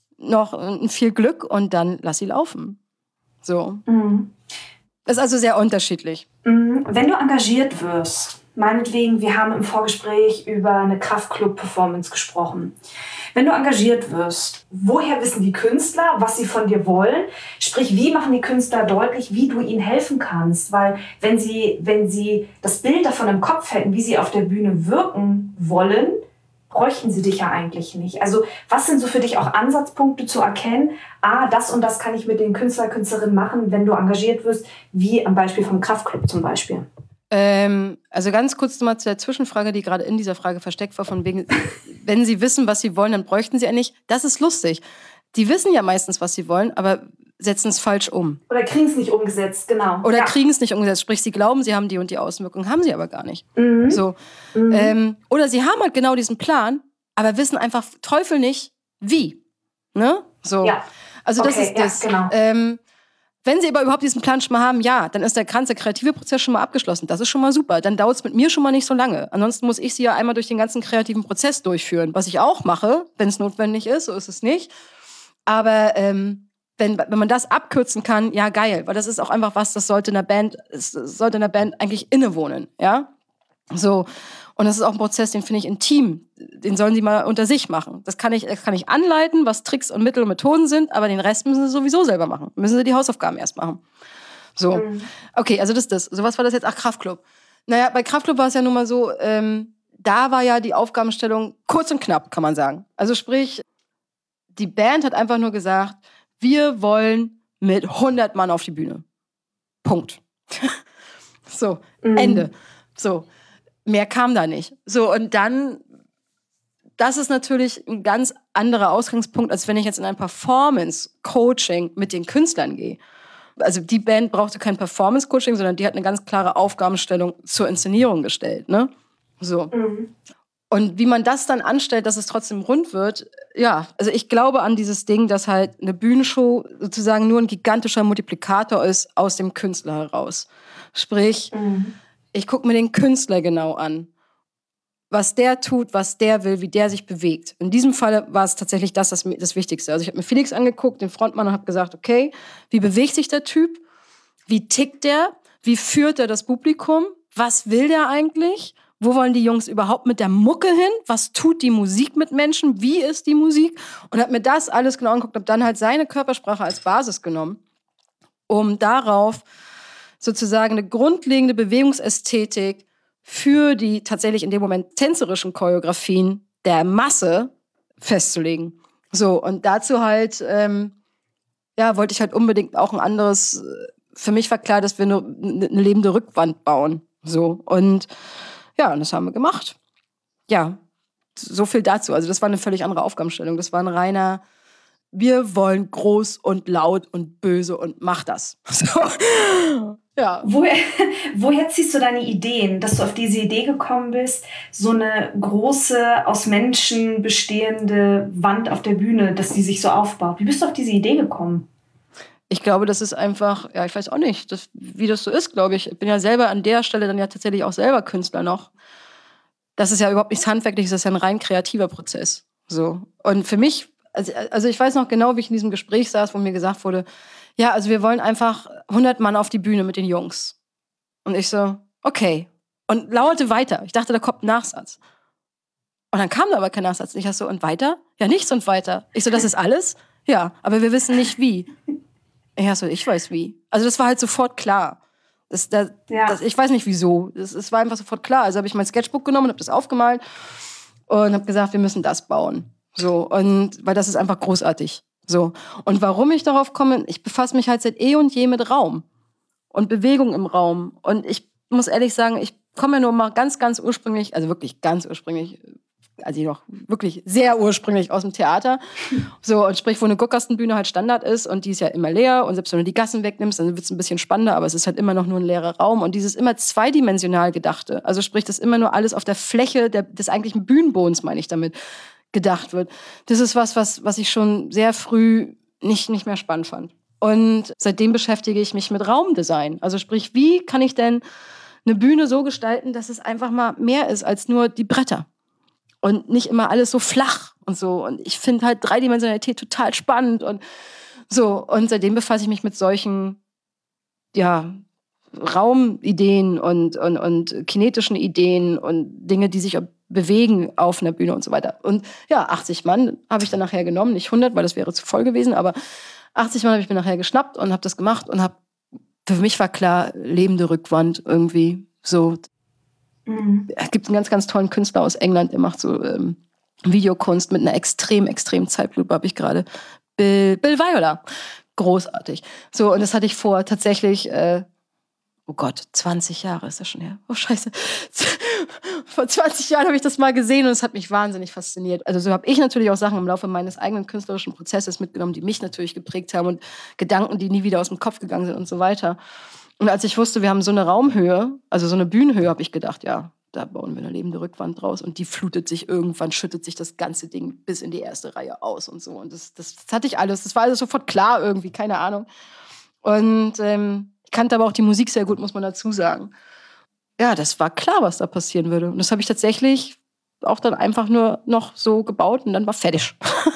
noch viel Glück und dann lass sie laufen. So. Mhm. Das ist also sehr unterschiedlich. Wenn du engagiert wirst, meinetwegen, wir haben im Vorgespräch über eine Kraftclub-Performance gesprochen. Wenn du engagiert wirst, woher wissen die Künstler, was sie von dir wollen? Sprich, wie machen die Künstler deutlich, wie du ihnen helfen kannst? Weil wenn sie das Bild davon im Kopf hätten, wie sie auf der Bühne wirken wollen, bräuchten sie dich ja eigentlich nicht. Also was sind so für dich auch Ansatzpunkte zu erkennen, das und das kann ich mit den Künstler, Künstlerinnen machen, wenn du engagiert wirst, wie am Beispiel vom Kraftclub zum Beispiel? Also ganz kurz nochmal zu der Zwischenfrage, die gerade in dieser Frage versteckt war, von wegen, wenn sie wissen, was sie wollen, dann bräuchten sie ja nicht. Das ist lustig. Die wissen ja meistens, was sie wollen, aber setzen es falsch um. Oder kriegen es nicht umgesetzt, genau. Oder kriegen es nicht umgesetzt. Sprich, sie glauben, sie haben die und die Auswirkungen, haben sie aber gar nicht. So. Oder sie haben halt genau diesen Plan, aber wissen einfach Teufel nicht, wie. Ne? So. Ja. Also das ist das. Genau. Wenn sie aber überhaupt diesen Plan schon mal haben, ja, dann ist der ganze kreative Prozess schon mal abgeschlossen. Das ist schon mal super. Dann dauert es mit mir schon mal nicht so lange. Ansonsten muss ich sie ja einmal durch den ganzen kreativen Prozess durchführen. Was ich auch mache, wenn es notwendig ist, so ist es nicht. Aber wenn man das abkürzen kann, ja geil. Weil das ist auch einfach was, das sollte in der Band eigentlich innewohnen. Ja? So. Und das ist auch ein Prozess, den finde ich intim. Den sollen sie mal unter sich machen. Das kann ich anleiten, was Tricks und Mittel und Methoden sind, aber den Rest müssen sie sowieso selber machen. Müssen sie die Hausaufgaben erst machen. So. Okay, also das ist das. So, was war das jetzt? Ach, Kraftclub. Naja, bei Kraftclub war es ja nun mal so, da war ja die Aufgabenstellung kurz und knapp, kann man sagen. Also sprich, die Band hat einfach nur gesagt, wir wollen mit 100 Mann auf die Bühne. Punkt. So, Ende. So. Mehr kam da nicht. So, und dann, das ist natürlich ein ganz anderer Ausgangspunkt, als wenn ich jetzt in ein Performance-Coaching mit den Künstlern gehe. Also die Band brauchte kein Performance-Coaching, sondern die hat eine ganz klare Aufgabenstellung zur Inszenierung gestellt. Ne? So. Und wie man das dann anstellt, dass es trotzdem rund wird, ja, also ich glaube an dieses Ding, dass halt eine Bühnenshow sozusagen nur ein gigantischer Multiplikator ist aus dem Künstler heraus. Sprich, ich gucke mir den Künstler genau an, was der tut, was der will, wie der sich bewegt. In diesem Fall war es tatsächlich das Wichtigste. Also ich habe mir Felix angeguckt, den Frontmann, und habe gesagt, okay, wie bewegt sich der Typ? Wie tickt der? Wie führt er das Publikum? Was will der eigentlich? Wo wollen die Jungs überhaupt mit der Mucke hin? Was tut die Musik mit Menschen? Wie ist die Musik? Und habe mir das alles genau angeguckt, habe dann halt seine Körpersprache als Basis genommen, um darauf sozusagen eine grundlegende Bewegungsästhetik für die tatsächlich in dem Moment tänzerischen Choreografien der Masse festzulegen. So, und dazu halt, wollte ich halt unbedingt auch ein anderes, für mich war klar, dass wir nur eine lebende Rückwand bauen. So, und ja, und das haben wir gemacht. Ja, so viel dazu. Also das war eine völlig andere Aufgabenstellung. Das war ein reiner, wir wollen groß und laut und böse und mach das. So. Ja. Woher ziehst du deine Ideen, dass du auf diese Idee gekommen bist, so eine große, aus Menschen bestehende Wand auf der Bühne, dass die sich so aufbaut? Wie bist du auf diese Idee gekommen? Ich glaube, das ist einfach, ja, ich weiß auch nicht, wie das so ist, glaube ich. Ich bin ja selber an der Stelle dann ja tatsächlich auch selber Künstler noch. Das ist ja überhaupt nichts Handwerkliches, das ist ja ein rein kreativer Prozess. So. Und für mich, also ich weiß noch genau, wie ich in diesem Gespräch saß, wo mir gesagt wurde, ja, also wir wollen einfach 100 Mann auf die Bühne mit den Jungs. Und ich so, okay. Und lauerte weiter. Ich dachte, da kommt ein Nachsatz. Und dann kam da aber kein Nachsatz. Und ich so, und weiter? Ja, nichts und weiter. Ich so, das ist alles? Ja, aber wir wissen nicht wie. Ich weiß wie. Also das war halt sofort klar. Ich weiß nicht wieso. Es war einfach sofort klar. Also habe ich mein Sketchbook genommen und habe das aufgemalt und habe gesagt, wir müssen das bauen. So, und weil das ist einfach großartig. So. Und warum ich darauf komme, ich befasse mich halt seit eh und je mit Raum und Bewegung im Raum. Und ich muss ehrlich sagen, ich komme ja nur mal ganz, ganz ursprünglich, also wirklich ganz ursprünglich, also noch wirklich sehr ursprünglich aus dem Theater. So, und sprich, wo eine Guckkastenbühne halt Standard ist und die ist ja immer leer und selbst wenn du die Gassen wegnimmst, dann wird es ein bisschen spannender, aber es ist halt immer noch nur ein leerer Raum und dieses immer zweidimensional Gedachte, also sprich, das immer nur alles auf der Fläche des eigentlichen Bühnenbodens, meine ich damit, gedacht wird. Das ist was ich schon sehr früh nicht mehr spannend fand. Und seitdem beschäftige ich mich mit Raumdesign. Also sprich, wie kann ich denn eine Bühne so gestalten, dass es einfach mal mehr ist als nur die Bretter? Und nicht immer alles so flach und so. Und ich finde halt Dreidimensionalität total spannend und so. Und seitdem befasse ich mich mit solchen, ja, Raumideen und kinetischen Ideen und Dinge, die sich bewegen auf einer Bühne und so weiter. Und ja, 80 Mann habe ich dann nachher genommen, nicht 100, weil das wäre zu voll gewesen, aber 80 Mann habe ich mir nachher geschnappt und habe das gemacht und für mich war klar, lebende Rückwand irgendwie so. Es gibt einen ganz, ganz tollen Künstler aus England, der macht so Videokunst mit einer extrem Zeitlupe, habe ich gerade. Bill Viola. Großartig. So, und das hatte ich vor tatsächlich, oh Gott, 20 Jahre ist das schon her. Oh Scheiße. Vor 20 Jahren habe ich das mal gesehen und es hat mich wahnsinnig fasziniert. Also so habe ich natürlich auch Sachen im Laufe meines eigenen künstlerischen Prozesses mitgenommen, die mich natürlich geprägt haben und Gedanken, die nie wieder aus dem Kopf gegangen sind und so weiter. Und als ich wusste, wir haben so eine Raumhöhe, also so eine Bühnenhöhe, habe ich gedacht, ja, da bauen wir eine lebende Rückwand draus und die flutet sich irgendwann, schüttet sich das ganze Ding bis in die erste Reihe aus und so. Und das hatte ich alles. Das war alles sofort klar irgendwie, keine Ahnung. Und ich kannte aber auch die Musik sehr gut, muss man dazu sagen. Ja, das war klar, was da passieren würde. Und das habe ich tatsächlich auch dann einfach nur noch so gebaut und dann war fertig.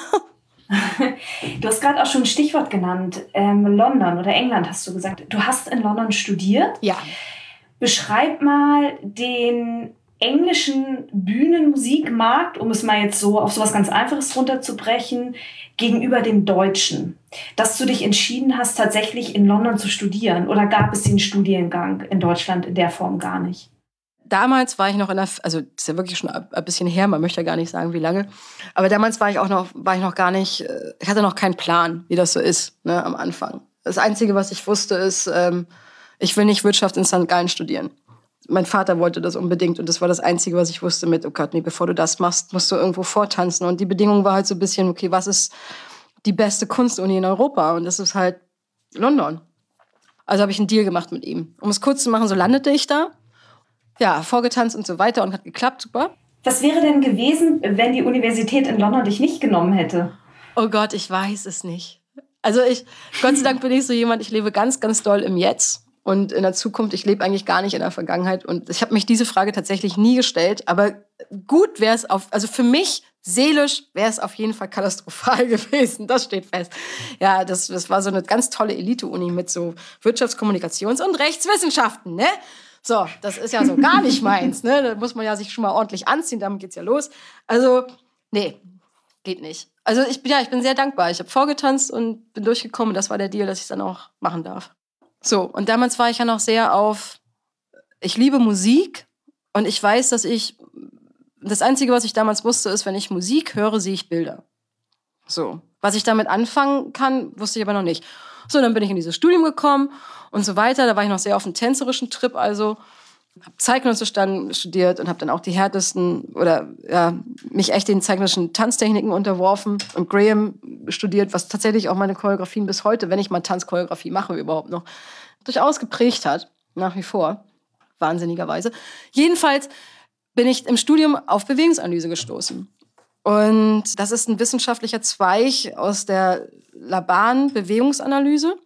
Du hast gerade auch schon ein Stichwort genannt. London oder England hast du gesagt. Du hast in London studiert. Ja. Beschreib mal den englischen Bühnenmusikmarkt, um es mal jetzt so auf sowas ganz Einfaches runterzubrechen, gegenüber dem deutschen. Dass du dich entschieden hast, tatsächlich in London zu studieren. Oder gab es den Studiengang in Deutschland in der Form gar nicht? Damals war ich noch also das ist ja wirklich schon ein bisschen her, man möchte ja gar nicht sagen, wie lange. Aber damals war ich noch gar nicht, ich hatte noch keinen Plan, wie das so ist, ne, am Anfang. Das Einzige, was ich wusste, ist, ich will nicht Wirtschaft in St. Gallen studieren. Mein Vater wollte das unbedingt und das war das Einzige, was ich wusste mit, oh Gott, nee, bevor du das machst, musst du irgendwo vortanzen. Und die Bedingung war halt so ein bisschen, okay, was ist die beste Kunstuni in Europa? Und das ist halt London. Also habe ich einen Deal gemacht mit ihm. Um es kurz zu machen, so landete ich da. Ja, vorgetanzt und so weiter und hat geklappt, super. Was wäre denn gewesen, wenn die Universität in London dich nicht genommen hätte? Oh Gott, ich weiß es nicht. Also Gott sei Dank bin ich so jemand, ich lebe ganz, ganz doll im Jetzt und in der Zukunft. Ich lebe eigentlich gar nicht in der Vergangenheit und ich habe mich diese Frage tatsächlich nie gestellt. Aber gut wäre es also für mich seelisch wäre es auf jeden Fall katastrophal gewesen. Das steht fest. Ja, das war so eine ganz tolle Elite-Uni mit so Wirtschaftskommunikations- und Rechtswissenschaften, ne? So, das ist ja so gar nicht meins, ne? Da muss man ja sich schon mal ordentlich anziehen, damit geht's ja los. Also, nee, geht nicht. Also ich bin sehr dankbar. Ich habe vorgetanzt und bin durchgekommen. Das war der Deal, dass ich es dann auch machen darf. So, und damals war ich ja noch sehr ich liebe Musik und ich weiß, das Einzige, was ich damals wusste, ist, wenn ich Musik höre, sehe ich Bilder. So, was ich damit anfangen kann, wusste ich aber noch nicht. So, dann bin ich in dieses Studium gekommen und so weiter. Da war ich noch sehr auf einem tänzerischen Trip, also habe Zeitgenössisch dann studiert und habe dann auch die härtesten mich echt den zeitgenössischen Tanztechniken unterworfen und Graham studiert, was tatsächlich auch meine Choreografien bis heute, wenn ich mal Tanzchoreografie mache überhaupt noch, durchaus geprägt hat, nach wie vor, wahnsinnigerweise. Jedenfalls bin ich im Studium auf Bewegungsanalyse gestoßen. Und das ist ein wissenschaftlicher Zweig aus der Laban-Bewegungsanalyse,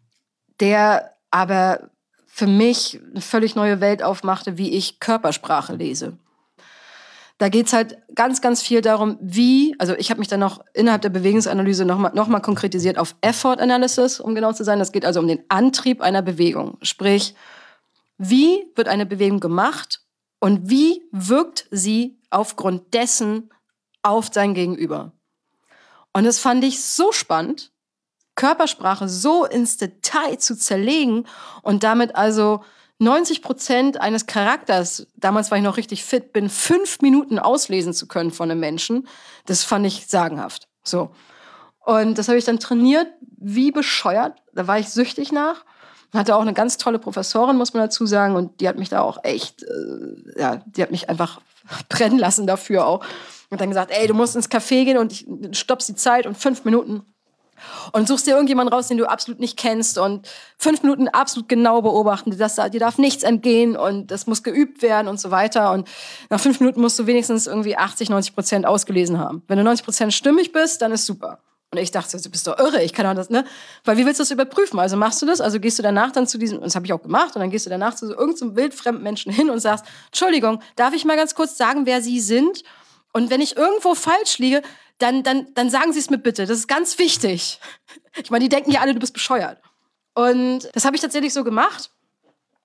der aber für mich eine völlig neue Welt aufmachte, wie ich Körpersprache lese. Da geht es halt ganz, ganz viel darum, also ich habe mich dann noch innerhalb der Bewegungsanalyse noch mal konkretisiert auf Effort Analysis, um genau zu sein. Das geht also um den Antrieb einer Bewegung. Sprich, wie wird eine Bewegung gemacht und wie wirkt sie aufgrund dessen auf sein Gegenüber. Und das fand ich so spannend, Körpersprache so ins Detail zu zerlegen und damit also 90% eines Charakters, damals war ich noch richtig fit, 5 Minuten auslesen zu können von einem Menschen, das fand ich sagenhaft. So. Und das habe ich dann trainiert, wie bescheuert. Da war ich süchtig nach. Hatte auch eine ganz tolle Professorin, muss man dazu sagen. Und die hat mich da auch echt, die hat mich einfach brennen lassen dafür auch. Und dann gesagt, ey, du musst ins Café gehen und stoppst die Zeit und 5 Minuten. Und suchst dir irgendjemanden raus, den du absolut nicht kennst und 5 Minuten absolut genau beobachten. Dir darf nichts entgehen und das muss geübt werden und so weiter. Und nach 5 Minuten musst du wenigstens irgendwie 80-90% ausgelesen haben. Wenn du 90% stimmig bist, dann ist super. Und ich dachte, du bist doch irre, ich kann doch das, ne? Weil wie willst du das überprüfen? Also machst du das, also gehst du danach dann zu diesem, und das habe ich auch gemacht, und dann gehst du danach zu irgendeinem wildfremden Menschen hin und sagst, Entschuldigung, darf ich mal ganz kurz sagen, wer Sie sind? Und wenn ich irgendwo falsch liege, dann sagen Sie es mir bitte. Das ist ganz wichtig. Ich meine, die denken ja alle, du bist bescheuert. Und das habe ich tatsächlich so gemacht.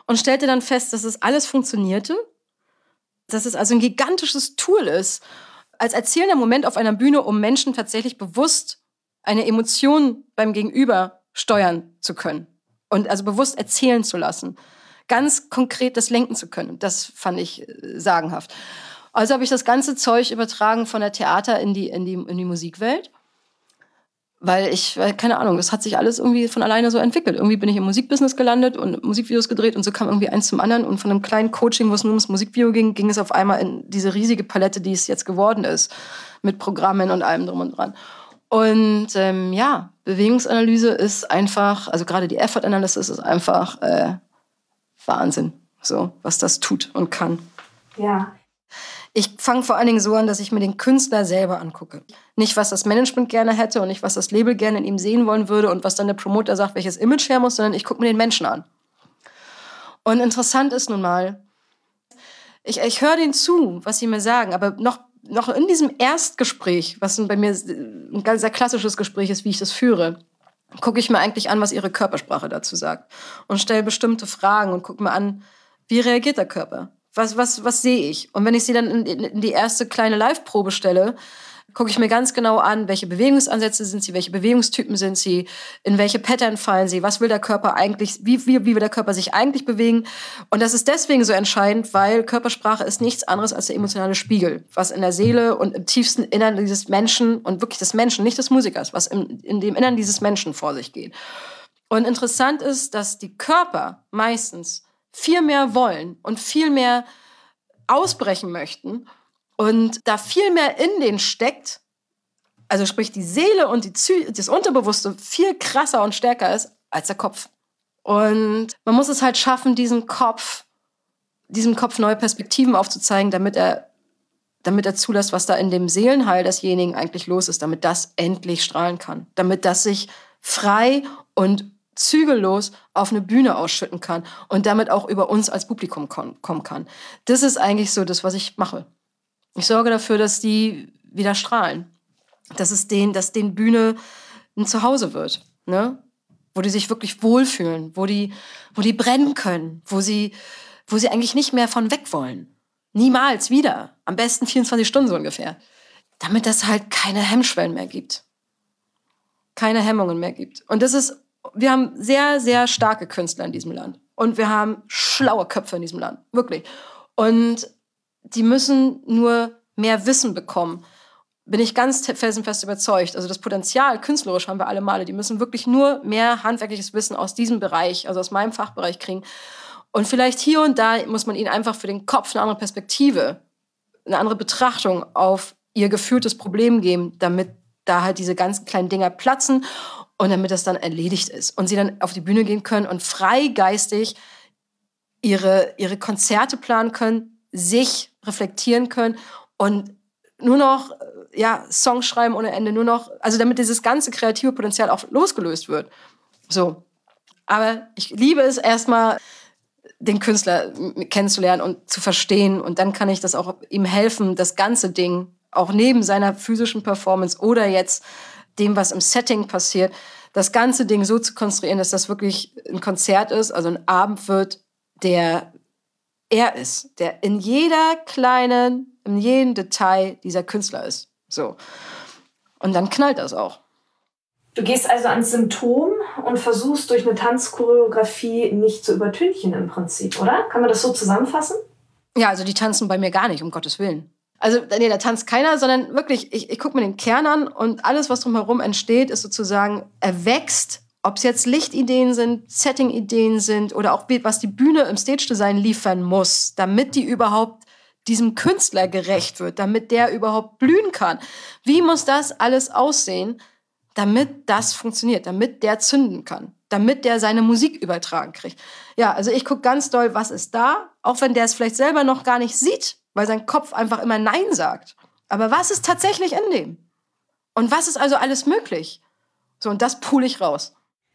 und stellte dann fest, dass es alles funktionierte, dass es also ein gigantisches Tool ist, als erzählender Moment auf einer Bühne, um Menschen tatsächlich bewusst eine Emotion beim Gegenüber steuern zu können und also bewusst erzählen zu lassen, ganz konkret das lenken zu können. Das fand ich sagenhaft. Also habe ich das ganze Zeug übertragen von der Theater in die Musikwelt. Weil keine Ahnung, das hat sich alles irgendwie von alleine so entwickelt. Irgendwie bin ich im Musikbusiness gelandet und Musikvideos gedreht und so kam irgendwie eins zum anderen. Und von einem kleinen Coaching, wo es nur ums Musikvideo ging es auf einmal in diese riesige Palette, die es jetzt geworden ist. Mit Programmen und allem drum und dran. Und Bewegungsanalyse ist einfach, also gerade die Effort Analysis ist einfach Wahnsinn, so was das tut und kann. Ja. Ich fange vor allen Dingen so an, dass ich mir den Künstler selber angucke. Nicht, was das Management gerne hätte und nicht, was das Label gerne in ihm sehen wollen würde und was dann der Promoter sagt, welches Image her muss, sondern ich gucke mir den Menschen an. Und interessant ist nun mal, ich höre denen zu, was sie mir sagen, aber noch in diesem Erstgespräch, was bei mir ein ganz sehr klassisches Gespräch ist, wie ich das führe, gucke ich mir eigentlich an, was ihre Körpersprache dazu sagt und stelle bestimmte Fragen und gucke mir an, wie reagiert der Körper? Was sehe ich? Und wenn ich sie dann in die erste kleine Live-Probe stelle, gucke ich mir ganz genau an, welche Bewegungsansätze sind sie, welche Bewegungstypen sind sie, in welche Pattern fallen sie, was will der Körper eigentlich, wie will der Körper sich eigentlich bewegen. Und das ist deswegen so entscheidend, weil Körpersprache ist nichts anderes als der emotionale Spiegel, was in der Seele und im tiefsten Innern dieses Menschen und wirklich des Menschen, nicht des Musikers, was in dem Innern dieses Menschen vor sich geht. Und interessant ist, dass die Körper meistens viel mehr wollen und viel mehr ausbrechen möchten und da viel mehr in denen steckt, also sprich die Seele und das Unterbewusste viel krasser und stärker ist als der Kopf. Und man muss es halt schaffen, diesem Kopf neue Perspektiven aufzuzeigen, damit er zulässt, was da in dem Seelenheil desjenigen eigentlich los ist, damit das endlich strahlen kann, damit das sich frei und zügellos auf eine Bühne ausschütten kann und damit auch über uns als Publikum kommen kann. Das ist eigentlich so das, was ich mache. Ich sorge dafür, dass die wieder strahlen. Dass denen Bühne ein Zuhause wird, ne? Wo die sich wirklich wohlfühlen, wo die brennen können, wo sie eigentlich nicht mehr von weg wollen. Niemals wieder. Am besten 24 Stunden so ungefähr. Damit das halt keine Hemmschwellen mehr gibt. Keine Hemmungen mehr gibt. Und wir haben sehr, sehr starke Künstler in diesem Land. Und wir haben schlaue Köpfe in diesem Land. Wirklich. Und die müssen nur mehr Wissen bekommen. Bin ich ganz felsenfest überzeugt. Also das Potenzial, künstlerisch haben wir alle Male. Die müssen wirklich nur mehr handwerkliches Wissen aus diesem Bereich, also aus meinem Fachbereich kriegen. Und vielleicht hier und da muss man ihnen einfach für den Kopf eine andere Perspektive, eine andere Betrachtung auf ihr gefühltes Problem geben, damit da halt diese ganzen kleinen Dinger platzen und damit das dann erledigt ist. Und sie dann auf die Bühne gehen können und freigeistig ihre Konzerte planen können, sich reflektieren können und nur noch Songs schreiben ohne Ende, also damit dieses ganze kreative Potenzial auch losgelöst wird. So. Aber ich liebe es erstmal, den Künstler kennenzulernen und zu verstehen. Und dann kann ich das auch ihm helfen, das ganze Ding, auch neben seiner physischen Performance oder jetzt dem, was im Setting passiert, das ganze Ding so zu konstruieren, dass das wirklich ein Konzert ist, also ein Abend wird, der er ist, der in jedem Detail dieser Künstler ist. So. Und dann knallt das auch. Du gehst also ans Symptom und versuchst durch eine Tanzchoreografie nicht zu übertünchen im Prinzip, oder? Kann man das so zusammenfassen? Ja, also die tanzen bei mir gar nicht, um Gottes Willen. Also nee, da tanzt keiner, sondern wirklich, ich gucke mir den Kern an und alles, was drumherum entsteht, ist sozusagen erwächst, ob es jetzt Lichtideen sind, Setting-Ideen sind oder auch was die Bühne im Stage-Design liefern muss, damit die überhaupt diesem Künstler gerecht wird, damit der überhaupt blühen kann. Wie muss das alles aussehen, damit das funktioniert, damit der zünden kann, damit der seine Musik übertragen kriegt? Ja, also ich gucke ganz doll, was ist da, auch wenn der es vielleicht selber noch gar nicht sieht, weil sein Kopf einfach immer Nein sagt. Aber was ist tatsächlich in dem? Und was ist also alles möglich? So, und das pule ich raus.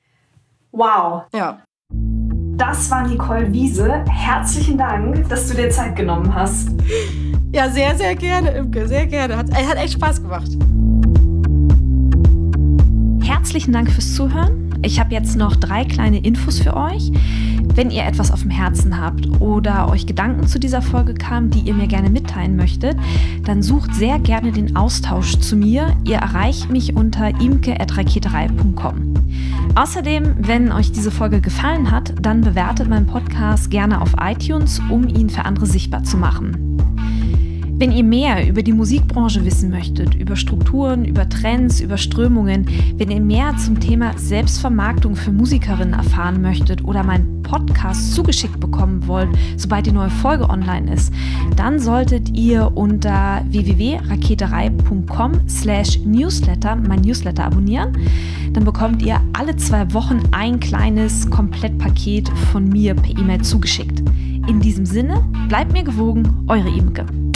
Wow. Ja. Das war Nicole Wiese. Herzlichen Dank, dass du dir Zeit genommen hast. Ja, sehr, sehr gerne, Imke, sehr gerne. Hat echt Spaß gemacht. Herzlichen Dank fürs Zuhören. ich habe jetzt noch 3 kleine Infos für euch. Wenn ihr etwas auf dem Herzen habt oder euch Gedanken zu dieser Folge kamen, die ihr mir gerne mitteilen möchtet, dann sucht sehr gerne den Austausch zu mir. Ihr erreicht mich unter imke@raketerei.com. Außerdem, wenn euch diese Folge gefallen hat, dann bewertet meinen Podcast gerne auf iTunes, um ihn für andere sichtbar zu machen. Wenn ihr mehr über die Musikbranche wissen möchtet, über Strukturen, über Trends, über Strömungen, wenn ihr mehr zum Thema Selbstvermarktung für Musikerinnen erfahren möchtet oder meinen Podcast zugeschickt bekommen wollt, sobald die neue Folge online ist, dann solltet ihr unter www.raketerei.com/newsletter mein Newsletter abonnieren. Dann bekommt ihr alle 2 Wochen ein kleines Komplettpaket von mir per E-Mail zugeschickt. In diesem Sinne, bleibt mir gewogen, eure Imke.